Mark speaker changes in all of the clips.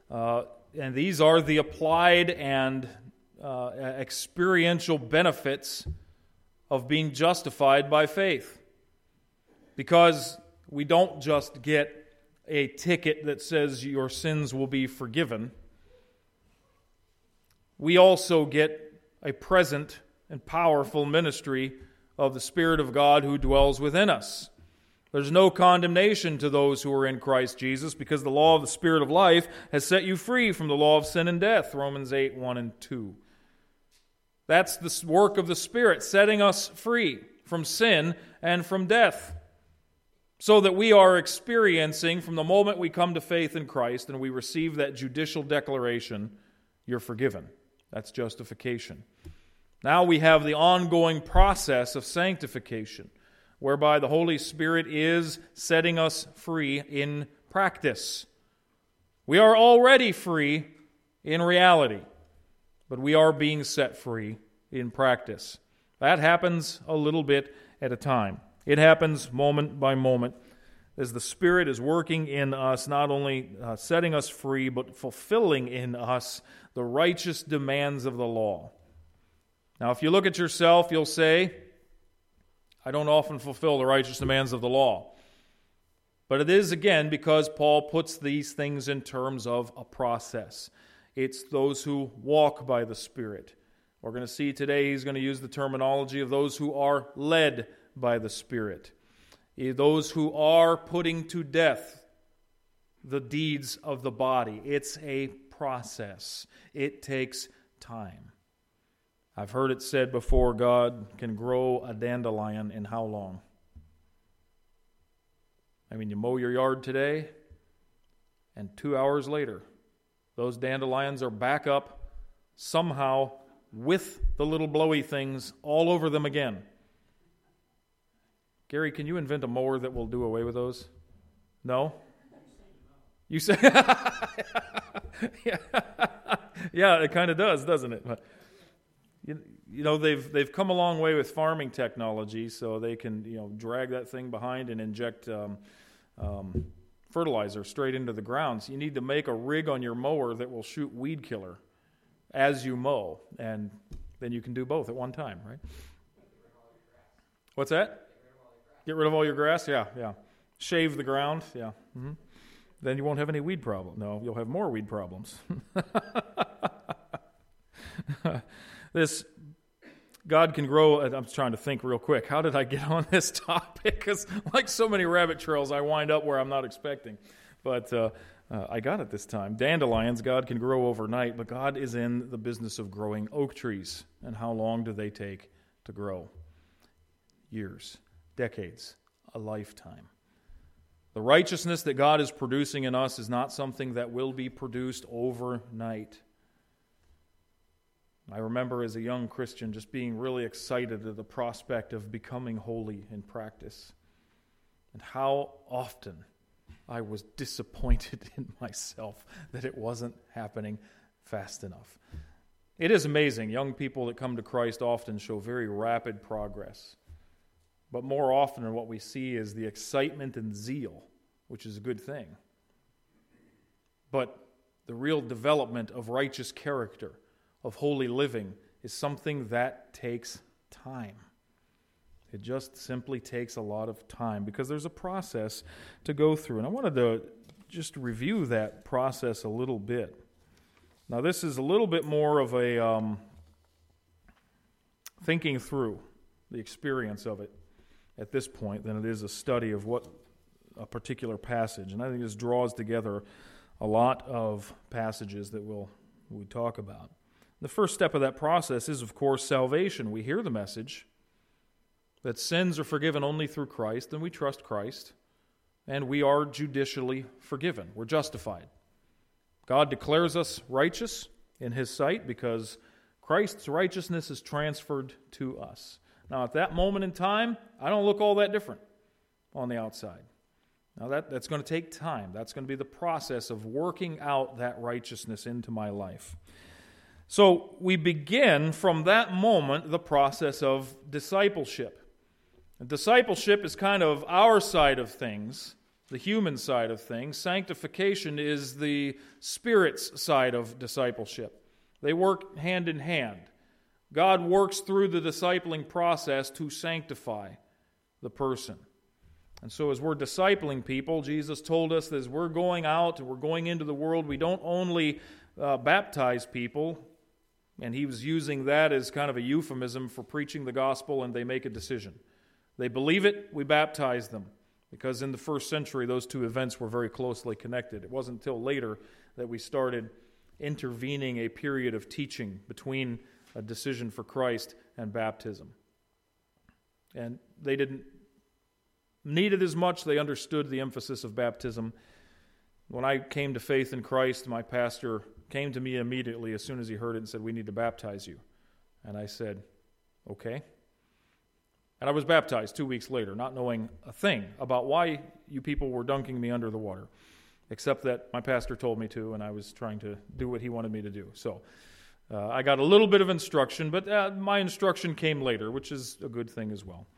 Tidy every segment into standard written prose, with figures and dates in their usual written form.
Speaker 1: And these are the applied and experiential benefits of being justified by faith. Because we don't just get a ticket that says your sins will be forgiven. We also get a present and powerful ministry of the Spirit of God who dwells within us. There's no condemnation to those who are in Christ Jesus, because the law of the Spirit of life has set you free from the law of sin and death, Romans 8, 1 and 2. That's the work of the Spirit, setting us free from sin and from death, so that we are experiencing, from the moment we come to faith in Christ and we receive that judicial declaration, you're forgiven. That's justification. Now we have the ongoing process of sanctification, whereby the Holy Spirit is setting us free in practice. We are already free in reality, but we are being set free in practice. That happens a little bit at a time. It happens moment by moment as the Spirit is working in us, not only setting us free, but fulfilling in us the righteous demands of the law. Now, if you look at yourself, you'll say, I don't often fulfill the righteous demands of the law. But it is, again, because Paul puts these things in terms of a process. It's those who walk by the Spirit. We're going to see today he's going to use the terminology of those who are led by the Spirit. Those who are putting to death the deeds of the body. It's a process. It takes time. I've heard it said before, God can grow a dandelion in how long? I mean, you mow your yard today, and 2 hours later, those dandelions are back up somehow with the little blowy things all over them again. Gary, can you invent a mower that will do away with those? No? You say, yeah, it kind of does, doesn't it? But, you know, they've come a long way with farming technology, so they can drag that thing behind and inject fertilizer straight into the ground. So you need to make a rig on your mower that will shoot weed killer as you mow, and then you can do both at one time, right? What's that? Get rid of all your grass? Yeah. Shave the ground? Yeah. Mm-hmm. Then you won't have any weed problem. No, you'll have more weed problems. This God can grow. I'm trying to think real quick. How did I get on this topic? Because like so many rabbit trails, I wind up where I'm not expecting. But I got it this time. Dandelions, God can grow overnight, but God is in the business of growing oak trees. And how long do they take to grow? Years, decades, a lifetime. The righteousness that God is producing in us is not something that will be produced overnight. I remember as a young Christian just being really excited at the prospect of becoming holy in practice, and how often I was disappointed in myself that it wasn't happening fast enough. It is amazing. Young people that come to Christ often show very rapid progress. But more often what we see is the excitement and zeal, which is a good thing. But the real development of righteous character, of holy living, is something that takes time. It just simply takes a lot of time because there's a process to go through. And I wanted to just review that process a little bit. Now, this is a little bit more of a thinking through the experience of it at this point than it is a study of what a particular passage. And I think this draws together a lot of passages that we talk about. The first step of that process is, of course, salvation. We hear the message that sins are forgiven only through Christ, and we trust Christ, and we are judicially forgiven. We're justified. God declares us righteous in His sight because Christ's righteousness is transferred to us. Now, at that moment in time, I don't look all that different on the outside. Now, that's going to take time. That's going to be the process of working out that righteousness into my life. So we begin from that moment the process of discipleship. And discipleship is kind of our side of things the human side of things. Sanctification is the Spirit's side of discipleship. They work hand in hand. God works through the discipling process to sanctify the person. And so as we're discipling people, Jesus told us that as we're going out and we're going into the world, we don't only baptize people, and he was using that as kind of a euphemism for preaching the gospel, and they make a decision. They believe it, we baptize them. Because in the first century, those two events were very closely connected. It wasn't until later that we started intervening a period of teaching between a decision for Christ and baptism. And they didn't need it as much. They understood the emphasis of baptism. When I came to faith in Christ, my pastor came to me immediately as soon as he heard it and said, "We need to baptize you." And I said, "Okay." And I was baptized 2 weeks later, not knowing a thing about why you people were dunking me under the water, except that my pastor told me to, and I was trying to do what he wanted me to do. So I got a little bit of instruction, but my instruction came later, which is a good thing as well.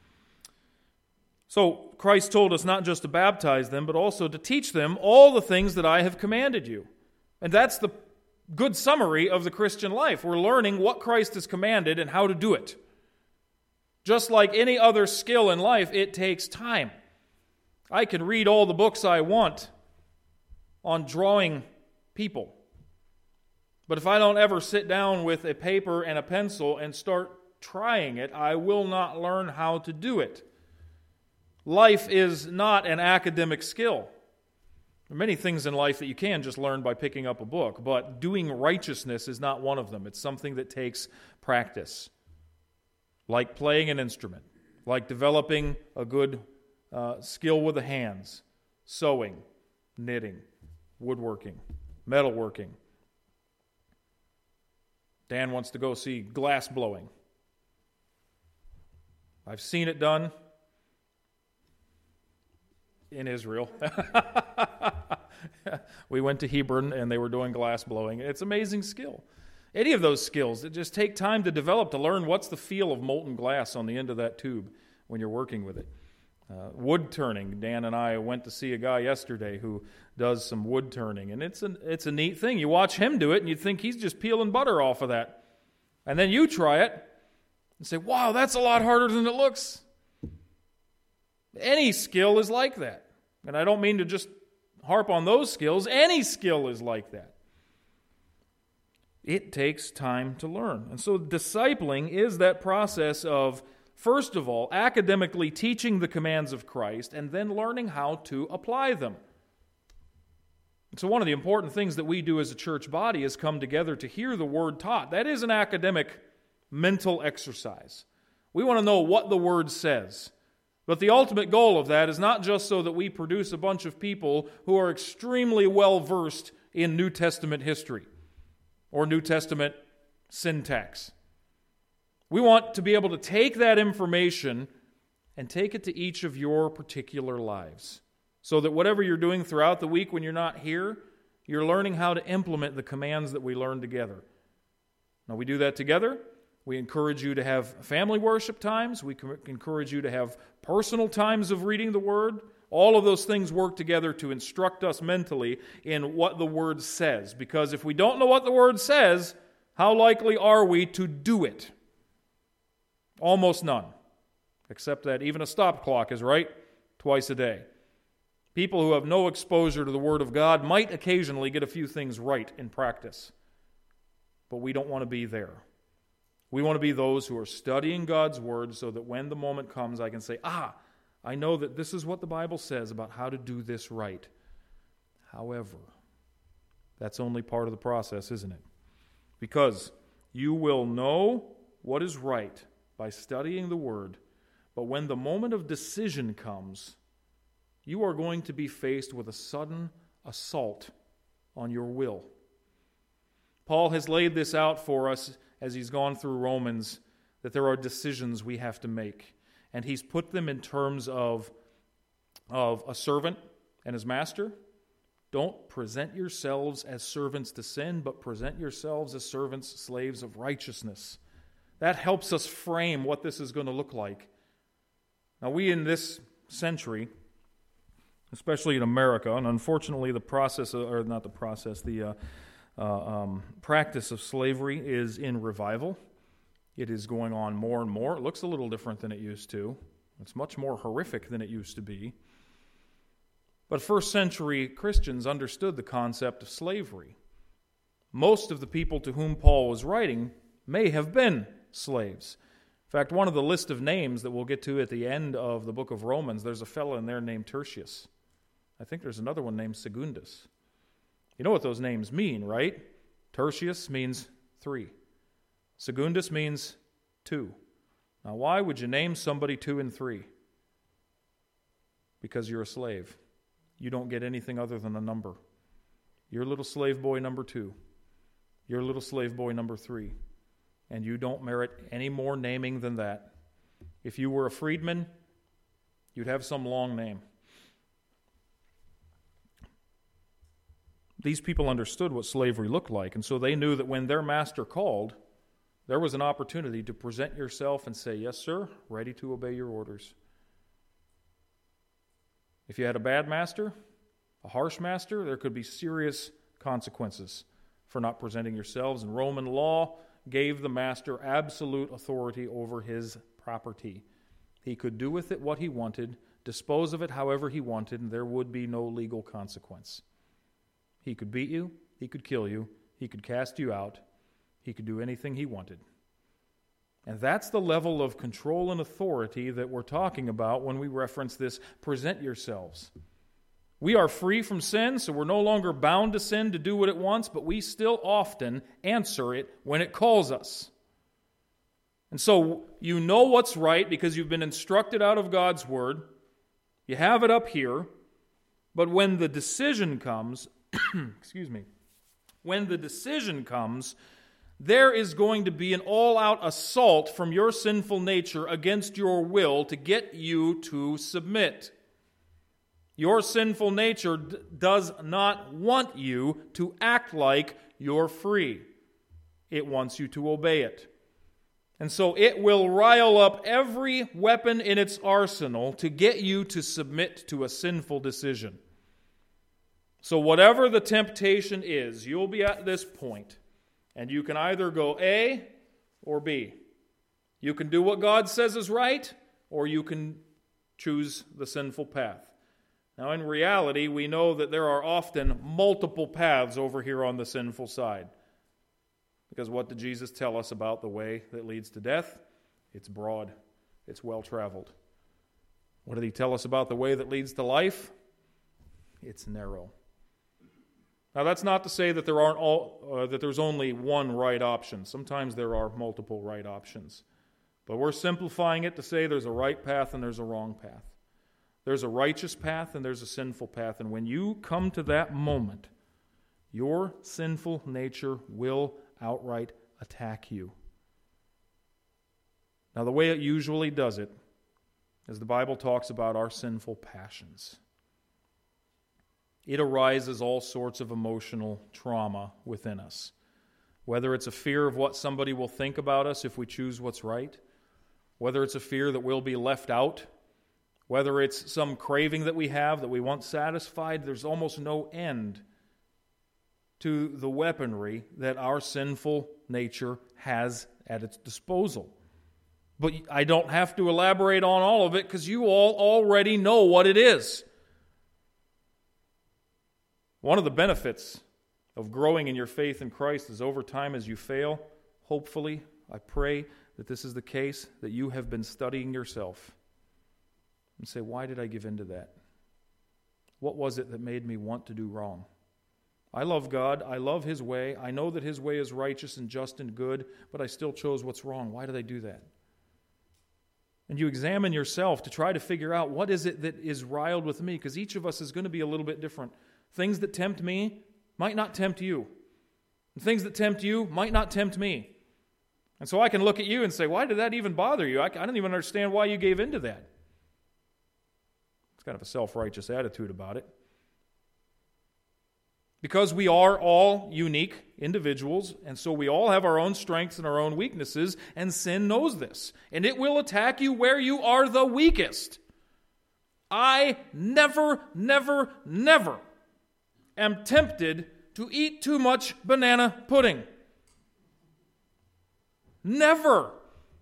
Speaker 1: So Christ told us not just to baptize them, but also to teach them all the things that I have commanded you. And that's the good summary of the Christian life. We're learning what Christ has commanded and how to do it. Just like any other skill in life, it takes time. I can read all the books I want on drawing people. But if I don't ever sit down with a paper and a pencil and start trying it, I will not learn how to do it. Life is not an academic skill. There are many things in life that you can just learn by picking up a book, but doing righteousness is not one of them. It's something that takes practice. Like playing an instrument, like developing a good skill with the hands, sewing, knitting, woodworking, metalworking. Dan wants to go see glass blowing. I've seen it done in Israel. We went to Hebron and they were doing glass blowing. It's an amazing skill. Any of those skills that just take time to develop, to learn what's the feel of molten glass on the end of that tube when you're working with it. Wood turning. Dan and I went to see a guy yesterday who does some wood turning, and it's a neat thing. You watch him do it, and you'd think he's just peeling butter off of that. And then you try it and say, "Wow, that's a lot harder than it looks." Any skill is like that. And I don't mean to just harp on those skills. Any skill is like that. It takes time to learn. And so discipling is that process of, first of all, academically teaching the commands of Christ and then learning how to apply them. And so one of the important things that we do as a church body is come together to hear the Word taught. That is an academic mental exercise. We want to know what the Word says. But the ultimate goal of that is not just so that we produce a bunch of people who are extremely well versed in New Testament history or New Testament syntax. We want to be able to take that information and take it to each of your particular lives so that whatever you're doing throughout the week when you're not here, you're learning how to implement the commands that we learn together. Now, we do that together. We encourage you to have family worship times. We encourage you to have personal times of reading the Word. All of those things work together to instruct us mentally in what the Word says. Because if we don't know what the Word says, how likely are we to do it? Almost none. Except that even a stop clock is right twice a day. People who have no exposure to the Word of God might occasionally get a few things right in practice. But we don't want to be there. We want to be those who are studying God's Word so that when the moment comes, I can say, I know that this is what the Bible says about how to do this right. However, that's only part of the process, isn't it? Because you will know what is right by studying the Word, but when the moment of decision comes, you are going to be faced with a sudden assault on your will. Paul has laid this out for us as he's gone through Romans, that there are decisions we have to make. And he's put them in terms of a servant and his master. Don't present yourselves as servants to sin, but present yourselves as servants, slaves of righteousness. That helps us frame what this is going to look like. Now, we in this century, especially in America. And unfortunately, the practice of slavery is in revival. It is going on more and more. It looks a little different than it used to. It's much more horrific than it used to be. But first century Christians understood the concept of slavery. Most of the people to whom Paul was writing may have been slaves. In fact, one of the list of names that we'll get to at the end of the book of Romans, there's a fellow in there named Tertius. I think there's another one named Secundus. You know what those names mean, right? Tertius means 3. Secundus means 2. Now, why would you name somebody 2 and 3? Because you're a slave. You don't get anything other than a number. You're little slave boy number 2. You're little slave boy number 3. And you don't merit any more naming than that. If you were a freedman, you'd have some long name. These people understood what slavery looked like, and so they knew that when their master called, there was an opportunity to present yourself and say, "Yes, sir, ready to obey your orders." If you had a bad master, a harsh master, there could be serious consequences for not presenting yourselves. And Roman law gave the master absolute authority over his property. He could do with it what he wanted, dispose of it however he wanted, and there would be no legal consequence. He could beat you, he could kill you, he could cast you out, he could do anything he wanted. And that's the level of control and authority that we're talking about when we reference this, present yourselves. We are free from sin, so we're no longer bound to sin to do what it wants, but we still often answer it when it calls us. And so you know what's right because you've been instructed out of God's Word. You have it up here, but when the decision comes, when the decision comes, there is going to be an all-out assault from your sinful nature against your will to get you to submit. Your sinful nature does not want you to act like you're free. It wants you to obey it. And so it will rile up every weapon in its arsenal to get you to submit to a sinful decision. So whatever the temptation is, you'll be at this point. And you can either go A or B. You can do what God says is right, or you can choose the sinful path. Now, in reality, we know that there are often multiple paths over here on the sinful side. Because what did Jesus tell us about the way that leads to death? It's broad. It's well-traveled. What did he tell us about the way that leads to life? It's narrow. Now, that's not to say that there's only one right option. Sometimes there are multiple right options. But we're simplifying it to say there's a right path and there's a wrong path. There's a righteous path and there's a sinful path. And when you come to that moment, your sinful nature will outright attack you. Now, the way it usually does it is the Bible talks about our sinful passions. It arises all sorts of emotional trauma within us. Whether it's a fear of what somebody will think about us if we choose what's right, whether it's a fear that we'll be left out, whether it's some craving that we have that we want satisfied, there's almost no end to the weaponry that our sinful nature has at its disposal. But I don't have to elaborate on all of it because you all already know what it is. One of the benefits of growing in your faith in Christ is over time as you fail, hopefully, I pray that this is the case, that you have been studying yourself and say, why did I give in to that? What was it that made me want to do wrong? I love God. I love His way. I know that His way is righteous and just and good, but I still chose what's wrong. Why did I do that? And you examine yourself to try to figure out what is it that is riled with me, because each of us is going to be a little bit different. Things that tempt me might not tempt you. And things that tempt you might not tempt me. And so I can look at you and say, why did that even bother you? I don't even understand why you gave in to that. It's kind of a self-righteous attitude about it. Because we are all unique individuals, and so we all have our own strengths and our own weaknesses, and sin knows this. And it will attack you where you are the weakest. I never am tempted to eat too much banana pudding. Never.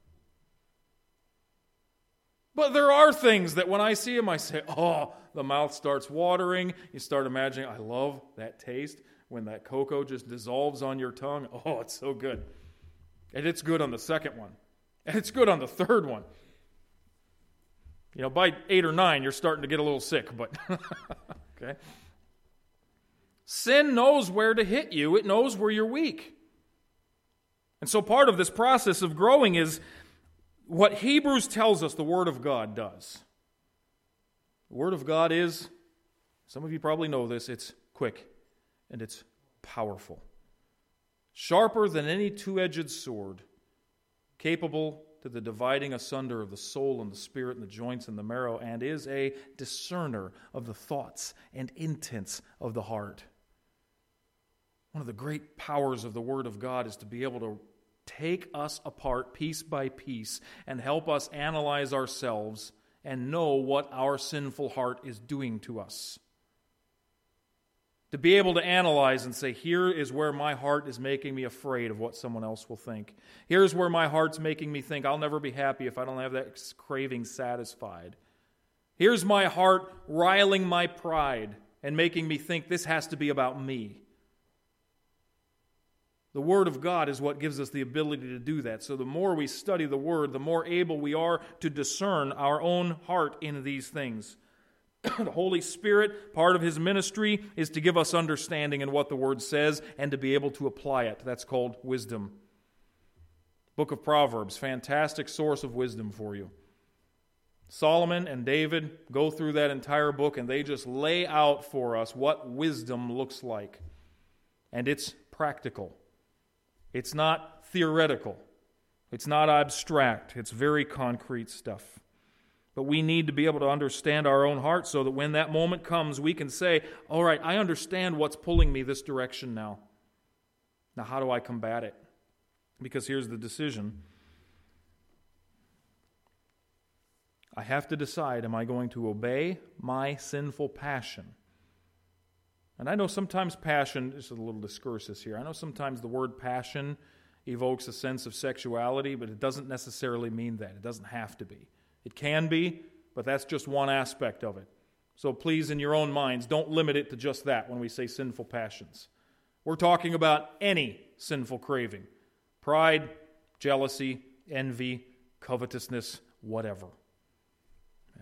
Speaker 1: But there are things that when I see them, I say, oh, the mouth starts watering. You start imagining, I love that taste when that cocoa just dissolves on your tongue. Oh, it's so good. And it's good on the second one. And it's good on the third one. You know, by 8 or 9, you're starting to get a little sick, but okay. Sin knows where to hit you. It knows where you're weak. And so part of this process of growing is what Hebrews tells us the Word of God does. The Word of God is, some of you probably know this, it's quick and it's powerful. Sharper than any two-edged sword, capable to the dividing asunder of the soul and the spirit and the joints and the marrow, and is a discerner of the thoughts and intents of the heart. One of the great powers of the Word of God is to be able to take us apart piece by piece and help us analyze ourselves and know what our sinful heart is doing to us. To be able to analyze and say, here is where my heart is making me afraid of what someone else will think. Here's where my heart's making me think I'll never be happy if I don't have that craving satisfied. Here's my heart riling my pride and making me think this has to be about me. The Word of God is what gives us the ability to do that. So the more we study the Word, the more able we are to discern our own heart in these things. The Holy Spirit, part of His ministry, is to give us understanding in what the Word says and to be able to apply it. That's called wisdom. Book of Proverbs, fantastic source of wisdom for you. Solomon and David go through that entire book and they just lay out for us what wisdom looks like. And it's practical. It's not theoretical. It's not abstract. It's very concrete stuff. But we need to be able to understand our own heart so that when that moment comes, we can say, all right, I understand what's pulling me this direction now. Now, how do I combat it? Because here's the decision. I have to decide, am I going to obey my sinful passion? And I know sometimes passion, this is a little discursus here, I know sometimes the word passion evokes a sense of sexuality, but it doesn't necessarily mean that. It doesn't have to be. It can be, but that's just one aspect of it. So please, in your own minds, don't limit it to just that when we say sinful passions. We're talking about any sinful craving. Pride, jealousy, envy, covetousness, whatever. Okay.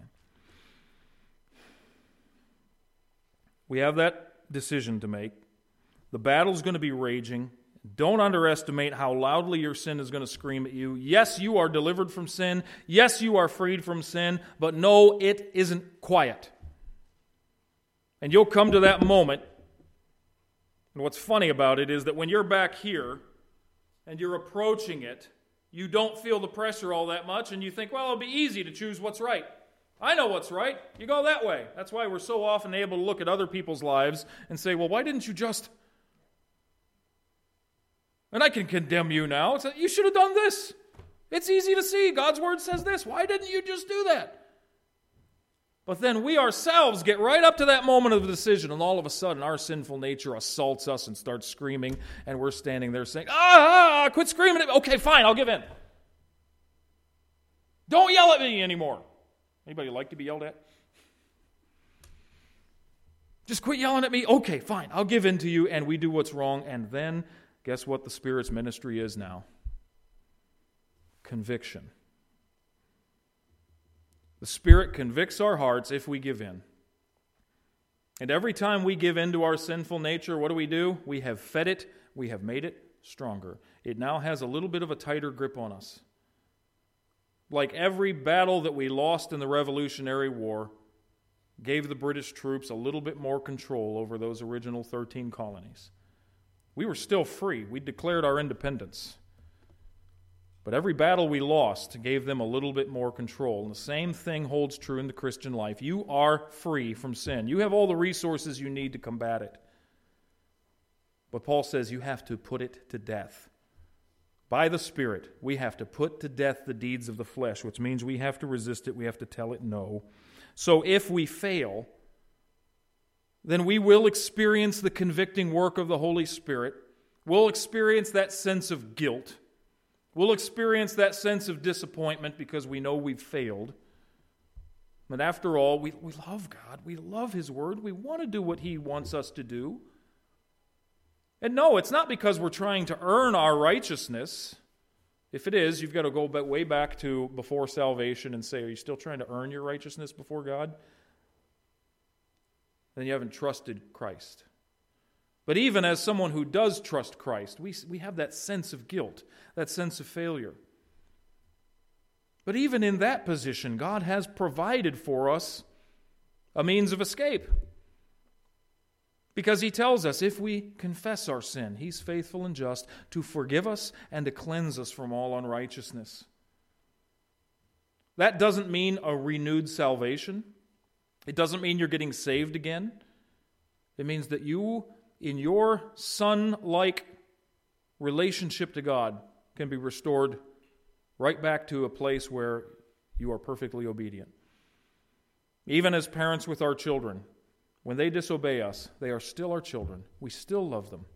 Speaker 1: We have that decision to make. The battle's going to be raging. Don't underestimate how loudly your sin is going to scream at you. Yes, you are delivered from sin. Yes, you are freed from sin. But no, it isn't quiet. And you'll come to that moment. And what's funny about it is that when you're back here and you're approaching it, you don't feel the pressure all that much. And you think, well, it'll be easy to choose what's right. I know what's right. You go that way. That's why we're so often able to look at other people's lives and say, well, why didn't you just... And I can condemn you now. It's like, you should have done this. It's easy to see. God's Word says this. Why didn't you just do that? But then we ourselves get right up to that moment of the decision, and all of a sudden our sinful nature assaults us and starts screaming, and we're standing there saying, quit screaming at me. Okay, fine, I'll give in. Don't yell at me anymore. Anybody like to be yelled at? Just quit yelling at me. Okay, fine, I'll give in to you, and we do what's wrong, and then... guess what the Spirit's ministry is now? Conviction. The Spirit convicts our hearts if we give in. And every time we give in to our sinful nature, what do? We have fed it, we have made it stronger. It now has a little bit of a tighter grip on us. Like every battle that we lost in the Revolutionary War gave the British troops a little bit more control over those original 13 colonies. We were still free. We declared our independence. But every battle we lost gave them a little bit more control. And the same thing holds true in the Christian life. You are free from sin. You have all the resources you need to combat it. But Paul says you have to put it to death. By the Spirit, we have to put to death the deeds of the flesh, which means we have to resist it. We have to tell it no. So if we fail, then we will experience the convicting work of the Holy Spirit. We'll experience that sense of guilt. We'll experience that sense of disappointment because we know we've failed. But after all, we love God. We love His Word. We want to do what He wants us to do. And no, it's not because we're trying to earn our righteousness. If it is, you've got to go way back to before salvation and say, are you still trying to earn your righteousness before God? Then you haven't trusted Christ. But even as someone who does trust Christ, we have that sense of guilt, that sense of failure. But even in that position, God has provided for us a means of escape. Because He tells us if we confess our sin, He's faithful and just to forgive us and to cleanse us from all unrighteousness. That doesn't mean a renewed salvation. It doesn't mean you're getting saved again. It means that you, in your son-like relationship to God, can be restored right back to a place where you are perfectly obedient. Even as parents with our children, when they disobey us, they are still our children. We still love them.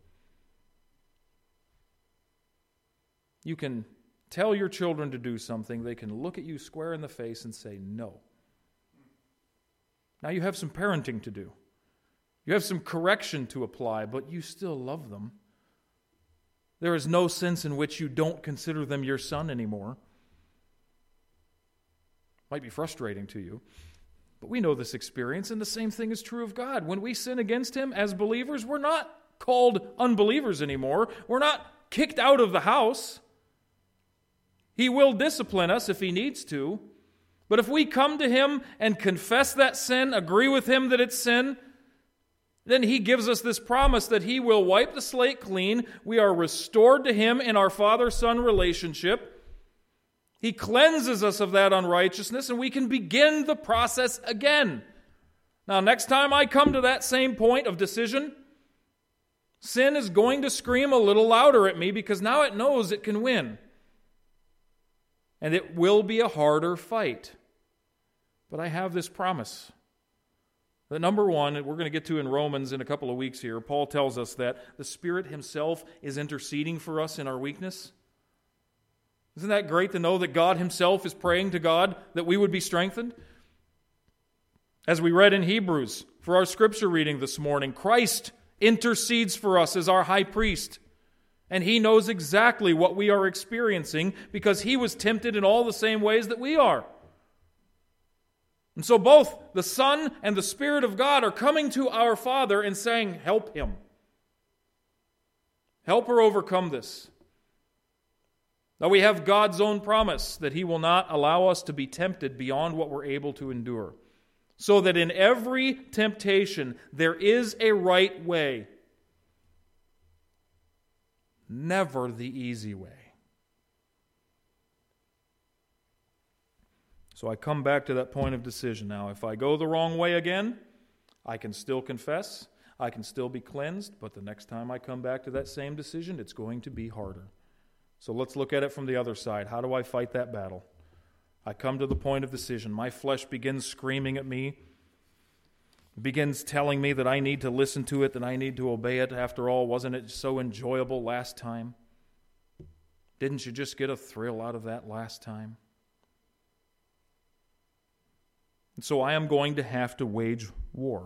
Speaker 1: You can tell your children to do something. They can look at you square in the face and say no. Now you have some parenting to do. You have some correction to apply, but you still love them. There is no sense in which you don't consider them your son anymore. Might be frustrating to you. But we know this experience, and the same thing is true of God. When we sin against Him as believers, we're not called unbelievers anymore. We're not kicked out of the house. He will discipline us if He needs to. But if we come to Him and confess that sin, agree with Him that it's sin, then He gives us this promise that He will wipe the slate clean. We are restored to Him in our father-son relationship. He cleanses us of that unrighteousness, and we can begin the process again. Now, next time I come to that same point of decision, sin is going to scream a little louder at me because now it knows it can win. And it will be a harder fight. But I have this promise. That number one, we're going to get to in Romans in a couple of weeks here, Paul tells us that the Spirit Himself is interceding for us in our weakness. Isn't that great to know that God Himself is praying to God that we would be strengthened? As we read in Hebrews for our scripture reading this morning, Christ intercedes for us as our high priest. And He knows exactly what we are experiencing because He was tempted in all the same ways that we are. And so both the Son and the Spirit of God are coming to our Father and saying, help Him. Help her overcome this. Now we have God's own promise that He will not allow us to be tempted beyond what we're able to endure. So that in every temptation there is a right way. Never the easy way. So I come back to that point of decision now. If I go the wrong way again, I can still confess, I can still be cleansed, but the next time I come back to that same decision, it's going to be harder. So let's look at it from the other side. How do I fight that battle? I come to the point of decision. My flesh begins screaming at me, begins telling me that I need to listen to it, that I need to obey it. After all, wasn't it so enjoyable last time? Didn't you just get a thrill out of that last time? And so I am going to have to wage war.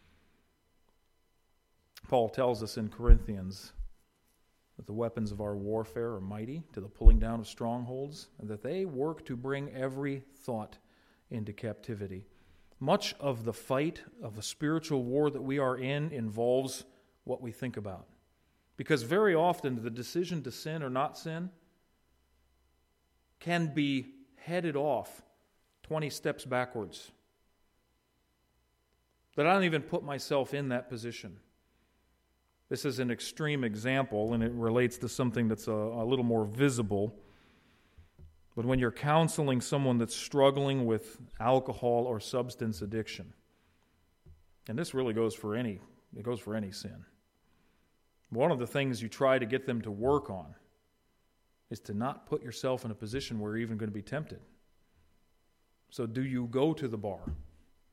Speaker 1: Paul tells us in Corinthians that the weapons of our warfare are mighty to the pulling down of strongholds, and that they work to bring every thought into captivity. Much of the fight of the spiritual war that we are in involves what we think about. Because very often the decision to sin or not sin can be headed off 20 steps backwards. That I don't even put myself in that position. This is an extreme example, and it relates to something that's a little more visible. But when you're counseling someone that's struggling with alcohol or substance addiction, and this really goes for any sin. One of the things you try to get them to work on is to not put yourself in a position where you're even going to be tempted. So do you go to the bar?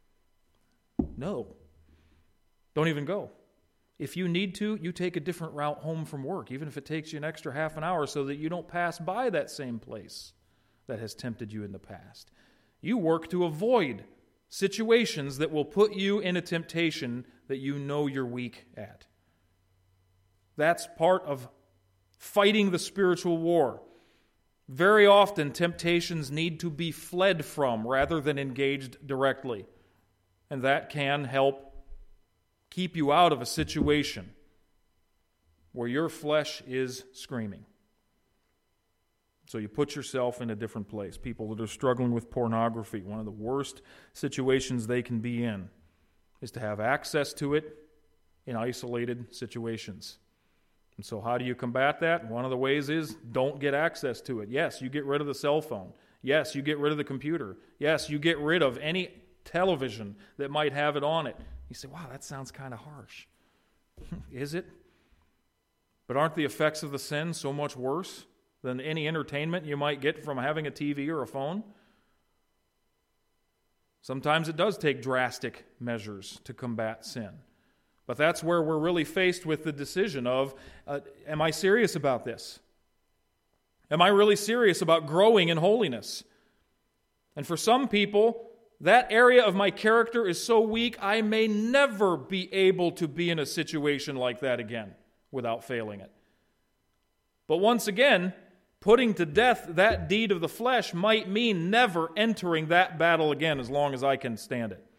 Speaker 1: No. Don't even go. If you need to, you take a different route home from work, even if it takes you an extra half an hour so that you don't pass by that same place that has tempted you in the past. You work to avoid situations that will put you in a temptation that you know you're weak at. That's part of fighting the spiritual war. Very often, temptations need to be fled from rather than engaged directly. And that can help keep you out of a situation where your flesh is screaming. So you put yourself in a different place. People that are struggling with pornography, one of the worst situations they can be in is to have access to it in isolated situations. And so how do you combat that? One of the ways is don't get access to it. Yes, you get rid of the cell phone. Yes, you get rid of the computer. Yes, you get rid of any television that might have it on it. You say, wow, that sounds kind of harsh. Is it? But aren't the effects of the sin so much worse than any entertainment you might get from having a TV or a phone? Sometimes it does take drastic measures to combat sin. But that's where we're really faced with the decision of, am I serious about this? Am I really serious about growing in holiness? And for some people, that area of my character is so weak, I may never be able to be in a situation like that again without failing it. But once again, putting to death that deed of the flesh might mean never entering that battle again as long as I can stand it.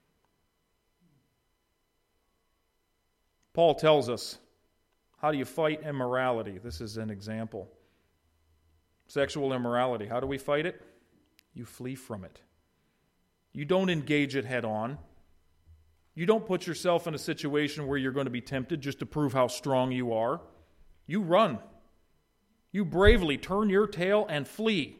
Speaker 1: Paul tells us, how do you fight immorality? This is an example. Sexual immorality. How do we fight it? You flee from it. You don't engage it head on. You don't put yourself in a situation where you're going to be tempted just to prove how strong you are. You run. You bravely turn your tail and flee.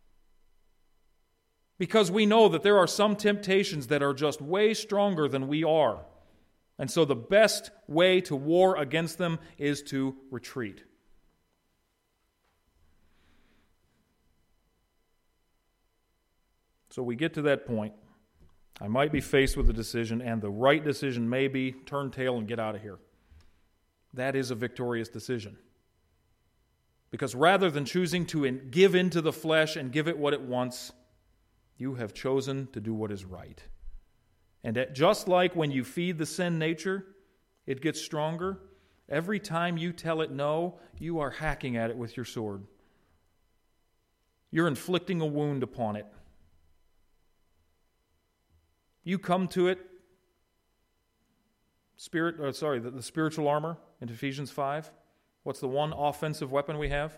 Speaker 1: Because we know that there are some temptations that are just way stronger than we are. And so the best way to war against them is to retreat. So we get to that point. I might be faced with a decision, and the right decision may be turn tail and get out of here. That is a victorious decision. Because rather than choosing to give into the flesh and give it what it wants, you have chosen to do what is right. And just like when you feed the sin nature, it gets stronger. Every time you tell it no, you are hacking at it with your sword. You're inflicting a wound upon it. You come to it, the spiritual armor in Ephesians 5. What's the one offensive weapon we have?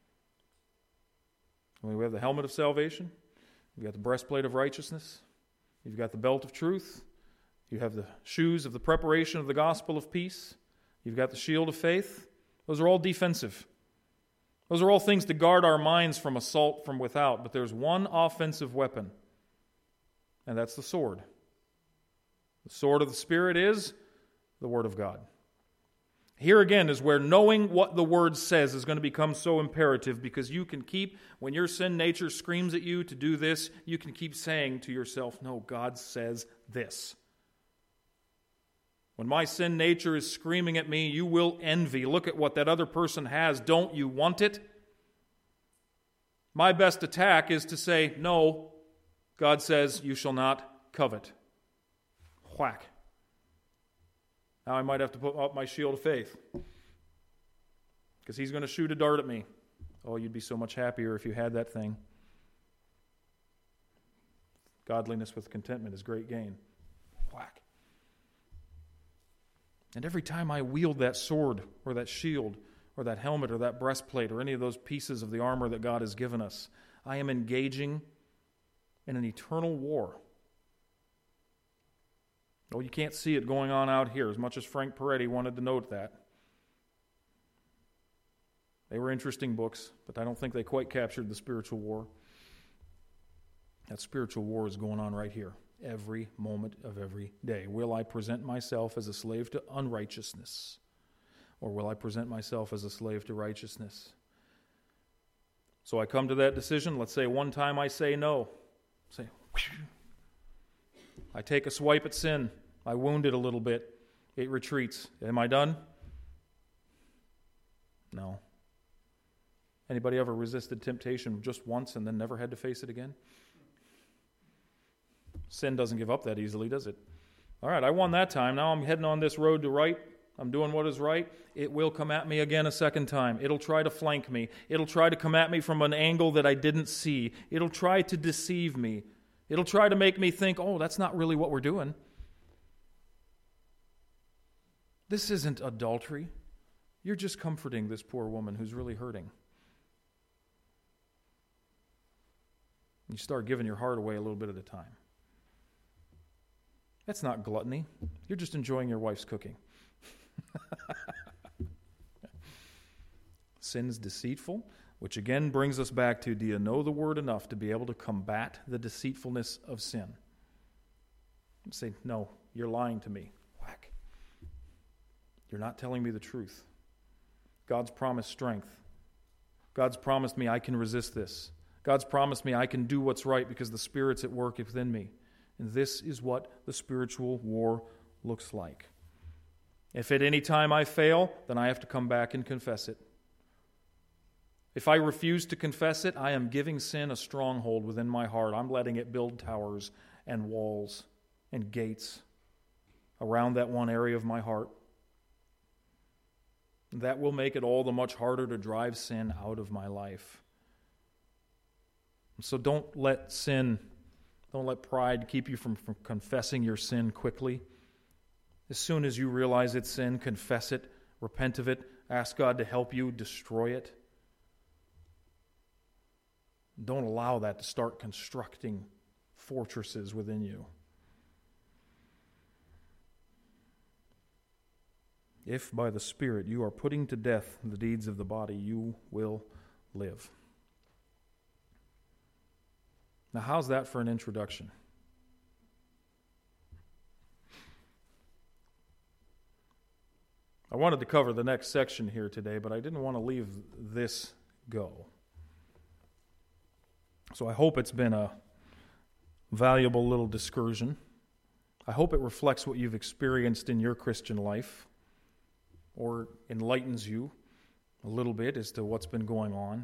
Speaker 1: We have the helmet of salvation. We've got the breastplate of righteousness. You've got the belt of truth. You have the shoes of the preparation of the gospel of peace. You've got the shield of faith. Those are all defensive. Those are all things to guard our minds from assault from without. But there's one offensive weapon, and that's the sword. The sword of the Spirit is the Word of God. Here again is where knowing what the Word says is going to become so imperative, because you can keep, when your sin nature screams at you to do this, you can keep saying to yourself, no, God says this. When my sin nature is screaming at me, you will envy. Look at what that other person has. Don't you want it? My best attack is to say, no, God says you shall not covet. Whack. Now I might have to put up my shield of faith, because he's going to shoot a dart at me. Oh, you'd be so much happier if you had that thing. Godliness with contentment is great gain. Whack. And every time I wield that sword or that shield or that helmet or that breastplate or any of those pieces of the armor that God has given us, I am engaging in an eternal war. Oh, you can't see it going on out here, as much as Frank Peretti wanted to note that. They were interesting books, but I don't think they quite captured the spiritual war. That spiritual war is going on right here, every moment of every day. Will I present myself as a slave to unrighteousness, or will I present myself as a slave to righteousness? So I come to that decision. Let's say one time I say no. I take a swipe at sin. I wound it a little bit. It retreats. Am I done? No. Anybody ever resisted temptation just once and then never had to face it again? Sin doesn't give up that easily, does it? All right, I won that time. Now I'm heading on this road to right. I'm doing what is right. It will come at me again a second time. It'll try to flank me. It'll try to come at me from an angle that I didn't see. It'll try to deceive me. It'll try to make me think, oh, that's not really what we're doing. This isn't adultery. You're just comforting this poor woman who's really hurting. You start giving your heart away a little bit at a time. That's not gluttony. You're just enjoying your wife's cooking. Sin's deceitful, which again brings us back to, do you know the word enough to be able to combat the deceitfulness of sin? You say, no, you're lying to me. Whack. You're not telling me the truth. God's promised strength. God's promised me I can resist this. God's promised me I can do what's right because the Spirit's at work within me. And this is what the spiritual war looks like. If at any time I fail, then I have to come back and confess it. If I refuse to confess it, I am giving sin a stronghold within my heart. I'm letting it build towers and walls and gates around that one area of my heart. That will make it all the much harder to drive sin out of my life. So don't let pride keep you from confessing your sin quickly. As soon as you realize it's sin, confess it, repent of it, ask God to help you destroy it. Don't allow that to start constructing fortresses within you. If by the Spirit you are putting to death the deeds of the body, you will live. Now, how's that for an introduction? I wanted to cover the next section here today, but I didn't want to leave this go. So I hope it's been a valuable little discursion. I hope it reflects what you've experienced in your Christian life, or enlightens you a little bit as to what's been going on.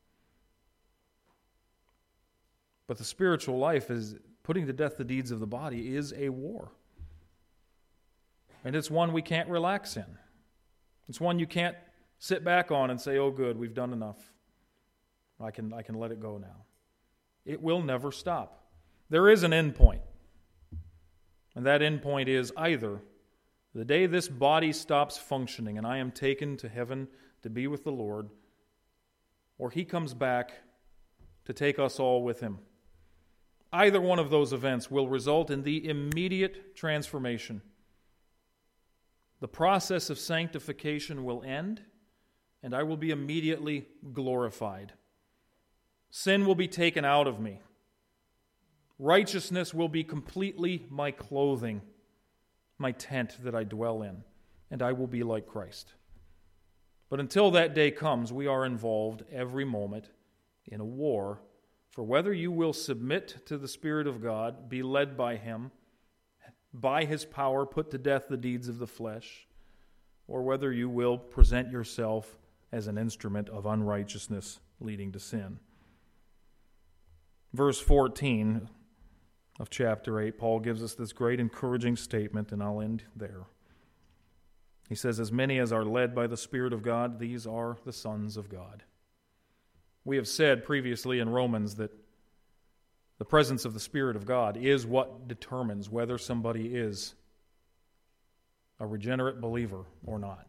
Speaker 1: But the spiritual life is putting to death the deeds of the body is a war. And it's one we can't relax in. It's one you can't sit back on and say, oh good, we've done enough. I can let it go now. It will never stop. There is an end point. And that end point is either the day this body stops functioning and I am taken to heaven to be with the Lord, or He comes back to take us all with Him. Either one of those events will result in the immediate transformation. The process of sanctification will end, and I will be immediately glorified. Sin will be taken out of me. Righteousness will be completely my clothing, my tent that I dwell in, and I will be like Christ. But until that day comes, we are involved every moment in a war for whether you will submit to the Spirit of God, be led by Him, by His power put to death the deeds of the flesh, or whether you will present yourself as an instrument of unrighteousness leading to sin. Verse 14 of chapter 8, Paul gives us this great encouraging statement, and I'll end there. He says, as many as are led by the Spirit of God, these are the sons of God. We have said previously in Romans that the presence of the Spirit of God is what determines whether somebody is a regenerate believer or not.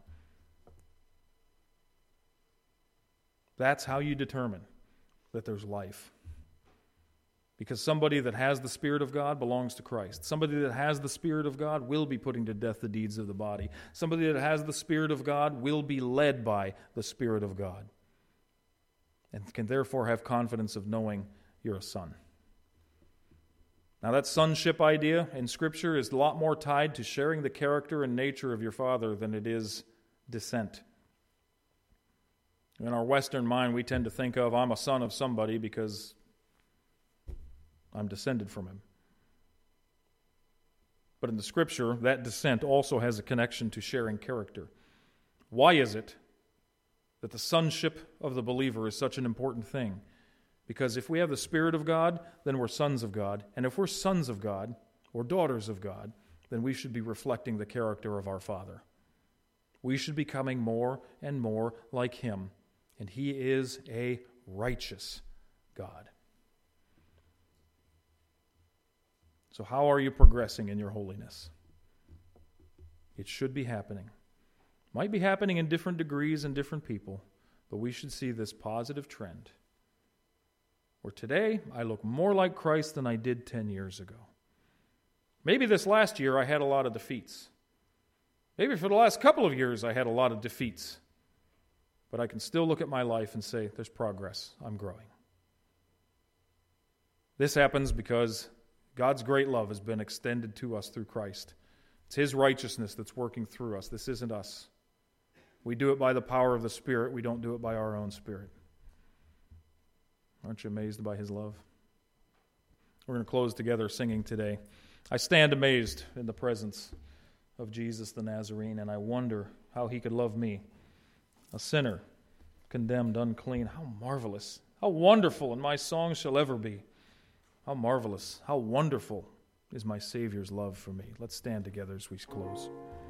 Speaker 1: That's how you determine that there's life. Because somebody that has the Spirit of God belongs to Christ. Somebody that has the Spirit of God will be putting to death the deeds of the body. Somebody that has the Spirit of God will be led by the Spirit of God, and can therefore have confidence of knowing you're a son. Now that sonship idea in Scripture is a lot more tied to sharing the character and nature of your father than it is descent. In our Western mind, we tend to think of, I'm a son of somebody because I'm descended from him. But in the Scripture, that descent also has a connection to sharing character. Why is it that the sonship of the believer is such an important thing? Because if we have the Spirit of God, then we're sons of God. And if we're sons of God, or daughters of God, then we should be reflecting the character of our Father. We should be becoming more and more like Him. And He is a righteous God. So how are you progressing in your holiness? It should be happening. Might be happening in different degrees and different people, but we should see this positive trend. Where today, I look more like Christ than I did 10 years ago. Maybe this last year I had a lot of defeats. Maybe for the last couple of years I had a lot of defeats. But I can still look at my life and say, there's progress. I'm growing. This happens because God's great love has been extended to us through Christ. It's His righteousness that's working through us. This isn't us. We do it by the power of the Spirit. We don't do it by our own spirit. Aren't you amazed by His love? We're going to close together singing today. I stand amazed in the presence of Jesus the Nazarene, and I wonder how He could love me, a sinner, condemned, unclean. How marvelous, how wonderful, and my song shall ever be. How marvelous, how wonderful is my Savior's love for me. Let's stand together as we close.